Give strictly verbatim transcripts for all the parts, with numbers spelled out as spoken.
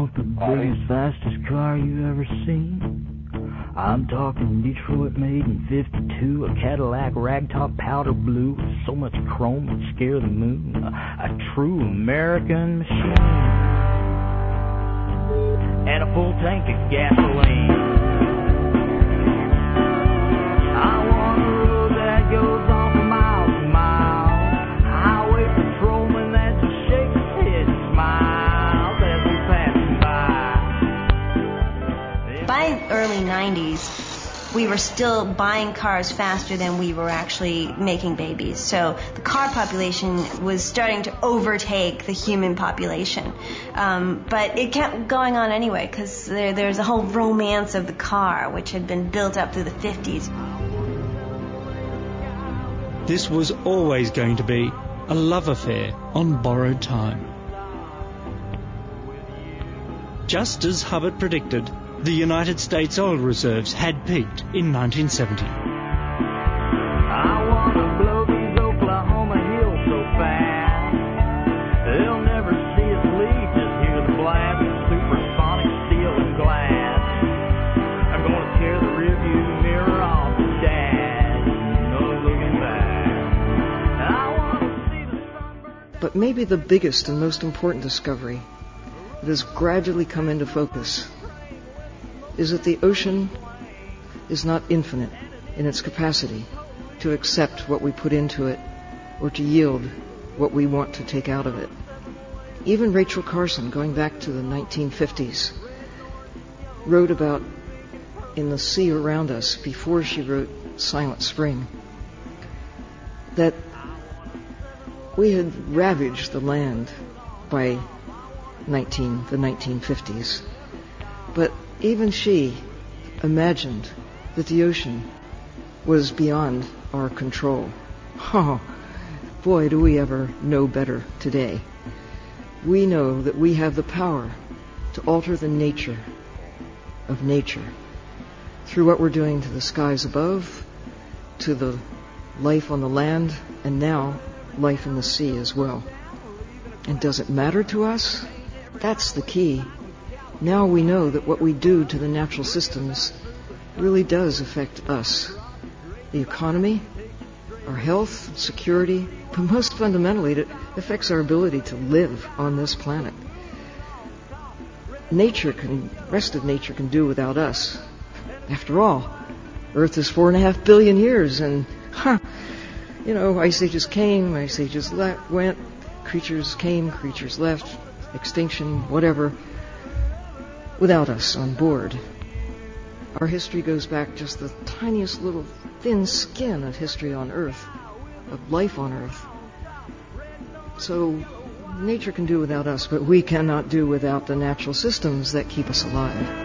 want the biggest, fastest car you ever seen? I'm talking Detroit made in fifty-two, a Cadillac ragtop powder blue with so much chrome it would scare the moon. A, a true American machine. And a full tank of gasoline. I want a road that goes on for miles and miles. Highway patrolman that just shakes his head and smiles as we pass by. By the early nineties, we were still buying cars faster than we were actually making babies. So the car population was starting to overtake the human population. Um, but it kept going on anyway, because there, there's a whole romance of the car, which had been built up through the fifties. This was always going to be a love affair on borrowed time. Just as Hubbard predicted, the United States oil reserves had peaked in nineteen seventy. I want to blow these Oklahoma hills so fast. They'll never see us leave, just hear the blast of supersonic steel and glass. I'm going to tear the rearview mirror off the dash. No looking back. I want to see the sunburn. But maybe the biggest and most important discovery that has gradually come into focus is that the ocean is not infinite in its capacity to accept what we put into it or to yield what we want to take out of it. Even Rachel Carson, going back to the nineteen fifties, wrote about in the sea around us before she wrote Silent Spring that we had ravaged the land by nineteen the nineteen fifties. But even she imagined that the ocean was beyond our control. Oh, boy, do we ever know better today. We know that we have the power to alter the nature of nature through what we're doing to the skies above, to the life on the land, and now life in the sea as well. And does it matter to us? That's the key. Now we know that what we do to the natural systems really does affect us. The economy, our health, security, but most fundamentally, it affects our ability to live on this planet. Nature can, rest of nature can do without us. After all, Earth is four and a half billion years, and, huh, you know, ice ages came, ice ages le- went, creatures came, creatures left, extinction, whatever, without us on board. Our history goes back just the tiniest little thin skin of history on Earth, of life on Earth. So nature can do without us, but we cannot do without the natural systems that keep us alive.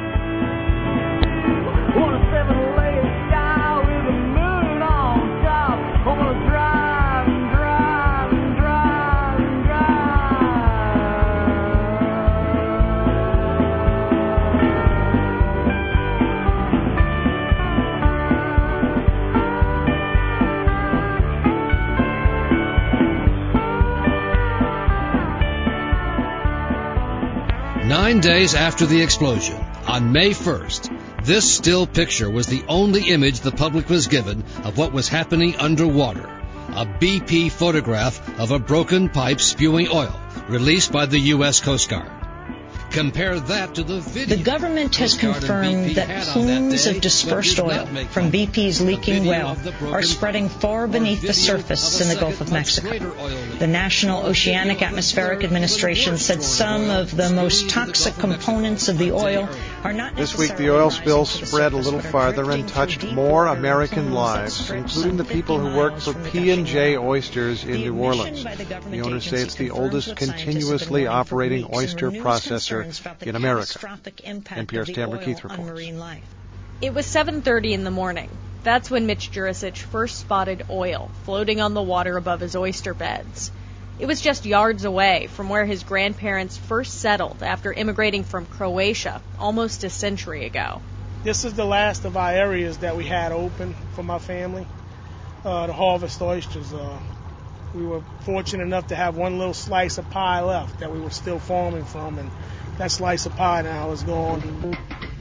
Nine days after the explosion, on May first, this still picture was the only image the public was given of what was happening underwater. A B P photograph of a broken pipe spewing oil, released by the U S Coast Guard. Compare that to the video. The government has confirmed that plumes of dispersed oil from B P's leaking well are spreading far beneath the surface in the Gulf of Mexico. The National Oceanic Atmospheric Administration said some of the most toxic components of the oil are not necessarily... This week, the oil spill spread a little farther and touched more American lives, including the people who work for P and J Oysters in New Orleans. The owners say it's the oldest continuously operating oyster processor in America. N P R's Tamara Keith reports. It was seven thirty in the morning. That's when Mitch Jurisic first spotted oil floating on the water above his oyster beds. It was just yards away from where his grandparents first settled after immigrating from Croatia almost a century ago. This is the last of our areas that we had open for my family uh, to harvest oysters. Uh, we were fortunate enough to have one little slice of pie left that we were still farming from, and that slice of pie now is gone.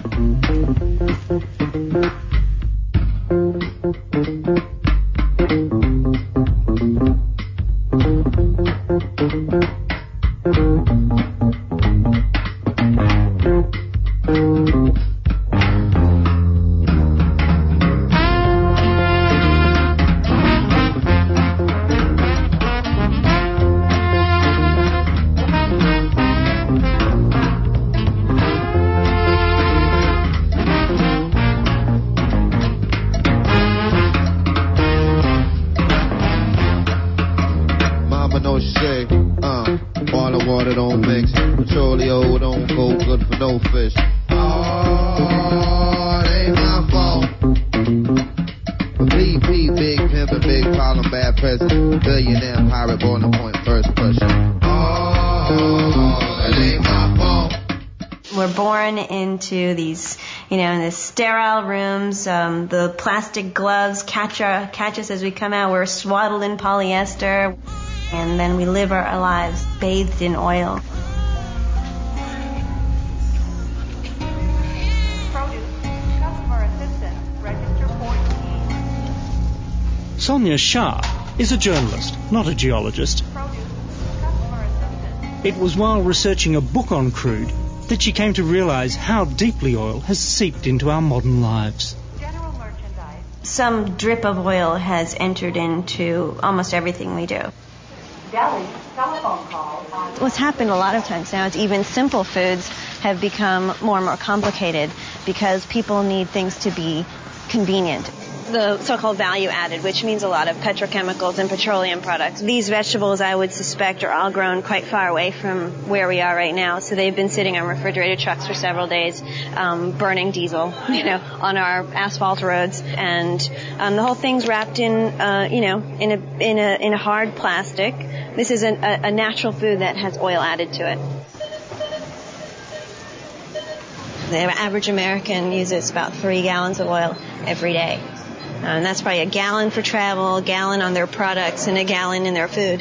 Into these, you know, in the sterile rooms, um, the plastic gloves catch, our, catch us as we come out. We're swaddled in polyester, and then we live our, our lives bathed in oil. Sonia Shah is a journalist, not a geologist. It was while researching a book on crude that she came to realize how deeply oil has seeped into our modern lives. Some drip of oil has entered into almost everything we do. What's happened a lot of times now is even simple foods have become more and more complicated because people need things to be convenient. The so-called value added, which means a lot of petrochemicals and petroleum products. These vegetables, I would suspect, are all grown quite far away from where we are right now. So they've been sitting on refrigerated trucks for several days, um, burning diesel, you know, on our asphalt roads, and um, the whole thing's wrapped in, uh, you know, in a in a in a hard plastic. This is an, a, a natural food that has oil added to it. The average American uses about three gallons of oil every day. And that's probably a gallon for travel, a gallon on their products, and a gallon in their food.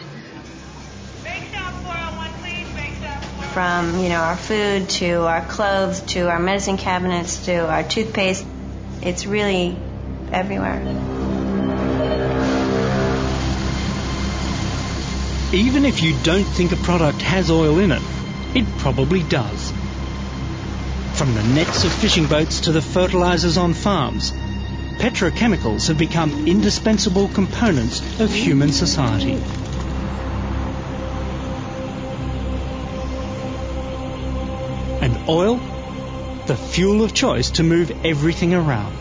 From, you know, our food to our clothes to our medicine cabinets to our toothpaste, it's really everywhere. Even if you don't think a product has oil in it, it probably does. From the nets of fishing boats to the fertilizers on farms, petrochemicals have become indispensable components of human society. And oil, the fuel of choice to move everything around.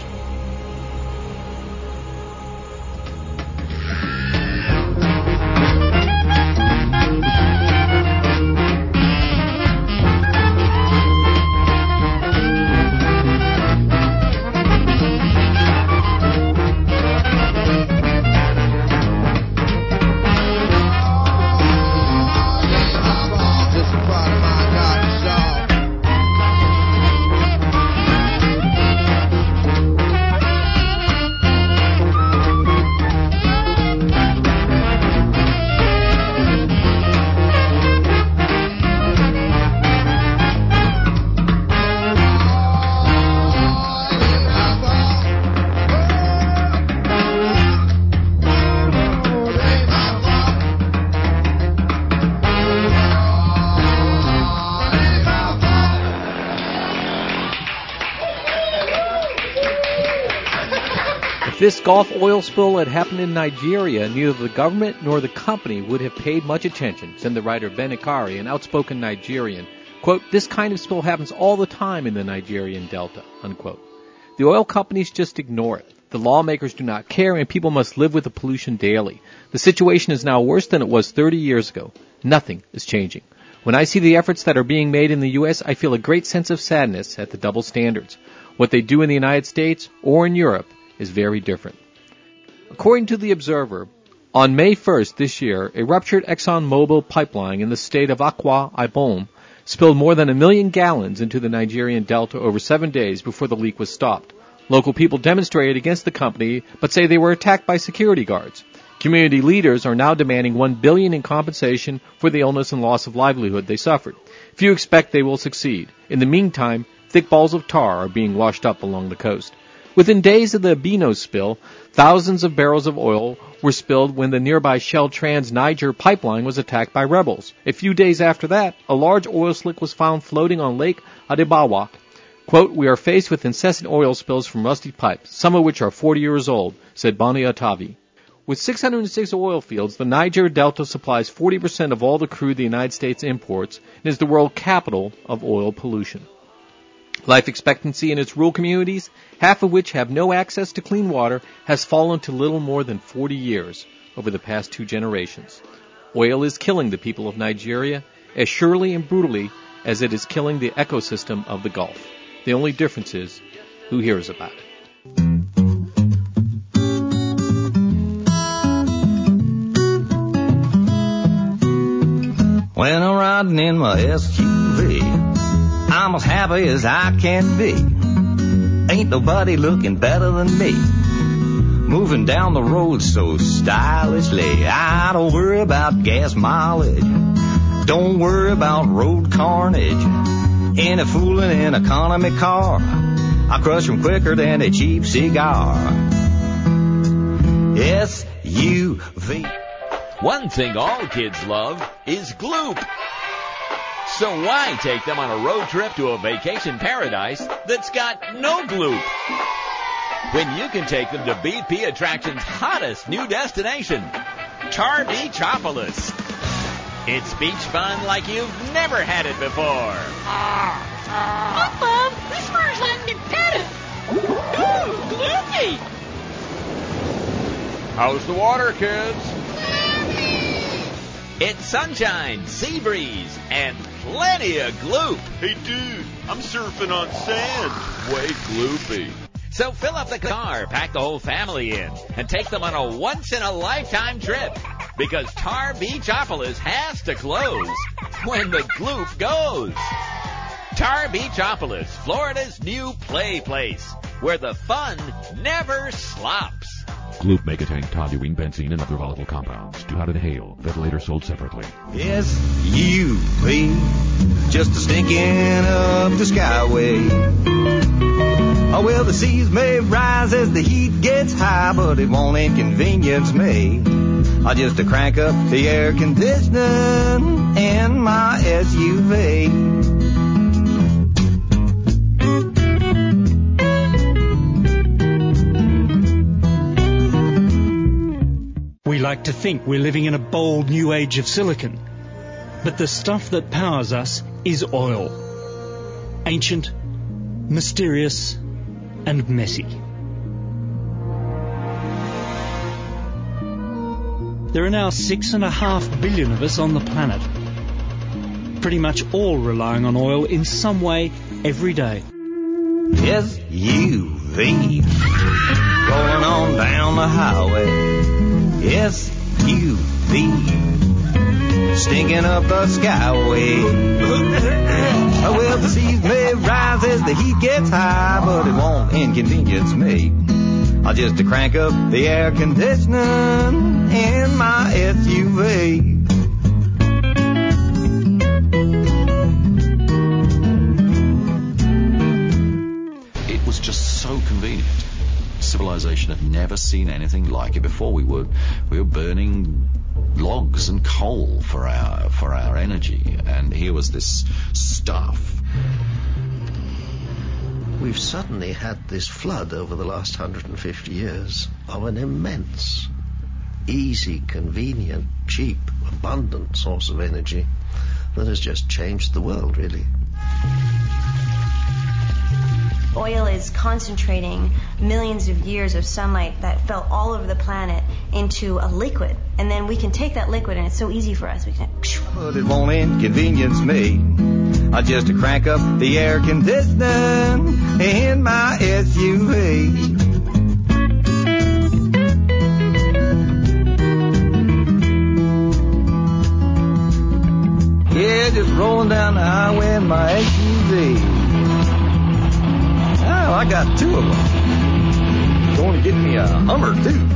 If this Gulf oil spill had happened in Nigeria, neither the government nor the company would have paid much attention, said the writer Ben Ikari, an outspoken Nigerian. Quote, this kind of spill happens all the time in the Nigerian Delta, unquote. The oil companies just ignore it. The lawmakers do not care, and people must live with the pollution daily. The situation is now worse than it was thirty years ago. Nothing is changing. When I see the efforts that are being made in the U S, I feel a great sense of sadness at the double standards. What they do in the United States or in Europe is very different. According to The Observer, on May first this year, a ruptured ExxonMobil pipeline in the state of Akwa Ibom spilled more than a million gallons into the Nigerian Delta over seven days before the leak was stopped. Local people demonstrated against the company, but say they were attacked by security guards. Community leaders are now demanding one billion dollars in compensation for the illness and loss of livelihood they suffered. Few expect they will succeed. In the meantime, thick balls of tar are being washed up along the coast. Within days of the Abino spill, thousands of barrels of oil were spilled when the nearby Shell Trans-Niger pipeline was attacked by rebels. A few days after that, a large oil slick was found floating on Lake Adebawak. Quote, "We are faced with incessant oil spills from rusty pipes, some of which are forty years old," said Bani Atavi. With six hundred six oil fields, the Niger Delta supplies forty percent of all the crude the United States imports and is the world capital of oil pollution. Life expectancy in its rural communities, half of which have no access to clean water, has fallen to little more than forty years over the past two generations. Oil is killing the people of Nigeria as surely and brutally as it is killing the ecosystem of the Gulf. The only difference is who hears about it. When I'm riding in my S U V, I'm as happy as I can be. Ain't nobody looking better than me. Moving down the road so stylishly. I don't worry about gas mileage. Don't worry about road carnage. Ain't a fooling in an economy car. I crush them quicker than a cheap cigar. S U V. One thing all kids love is Gloop. So why take them on a road trip to a vacation paradise that's got no Gloop? When you can take them to B P Attractions' hottest new destination, Tar Beachopolis. It's beach fun like you've never had it before. Look, Mom, this fire's letting me pet it. Ooh, gloopy. How's the water, kids? It's sunshine, sea breeze, and plenty of gloop. Hey, dude, I'm surfing on sand. Way gloopy. So fill up the car, pack the whole family in, and take them on a once-in-a-lifetime trip. Because Tar Beachopolis has to close when the gloop goes. Tar Beachopolis, Florida's new play place, where the fun never stops. Gloop may contain toluene, benzene, and other volatile compounds. Do not inhale. Ventilator sold separately. S U V, just a stinking up the skyway. Oh, well, the seas may rise as the heat gets high, but it won't inconvenience me. I just to crank up the air conditioning in my S U V. We like to think we're living in a bold new age of silicon, but the stuff that powers us is oil. Ancient, mysterious, and messy. There are now six and a half billion of us on the planet, pretty much all relying on oil in some way every day. S U V, rolling on down the highway. S U V, stinking up the skyway. Well, the seas may rise as the heat gets high, but it won't inconvenience me. I'll just to crank up the air conditioning in my S U V. It was just so convenient. Civilization had never seen anything like it before. We were we were burning logs and coal for our for our energy, and here was this stuff. We've suddenly had this flood over the last one hundred fifty years of an immense, easy, convenient, cheap, abundant source of energy that has just changed the world, really. Oil is concentrating millions of years of sunlight that fell all over the planet into a liquid. And then we can take that liquid, and it's so easy for us. We can... But it won't inconvenience me. I just to crank up the air conditioning in my S U V. Yeah, just rolling down the highway in my S U V. Oh, I got two of them. Going to get me a Hummer, too.